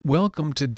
Welcome to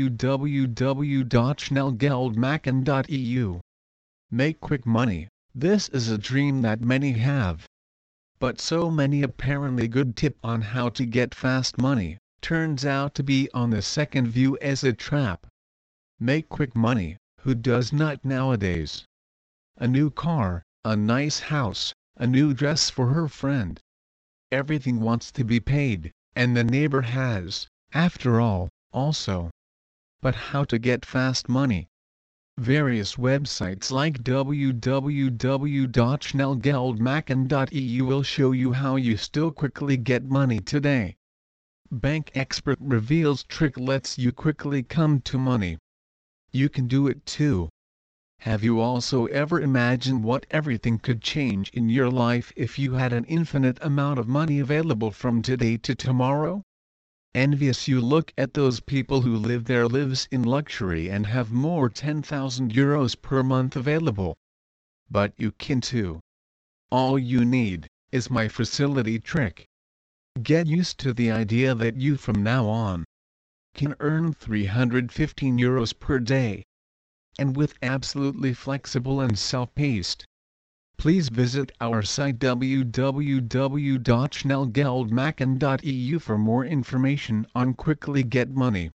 www.schnellgeldmachen.eu. Make quick money. This is a dream that many have. But so many apparently good tip on how to get fast money, turns out to be on the second view as a trap. Make quick money, who does not nowadays? A new car, a nice house, a new dress for her friend. Everything wants to be paid, and the neighbor has, after all, also. But how to get fast money? Various websites like www.schnellgeldmachen.eu will show you how you still quickly get money today. Bank Expert reveals trick lets you quickly come to money. You can do it too. Have you also ever imagined what everything could change in your life if you had an infinite amount of money available from today to tomorrow? Envious you look at those people who live their lives in luxury and have more 10,000 euros per month available. But you can too. All you need is my facility trick. Get used to the idea that you from now on can earn 315 euros per day. And with absolutely flexible and self-paced. Please visit our site www.schnellgeldmachen.eu for more information on quickly get money.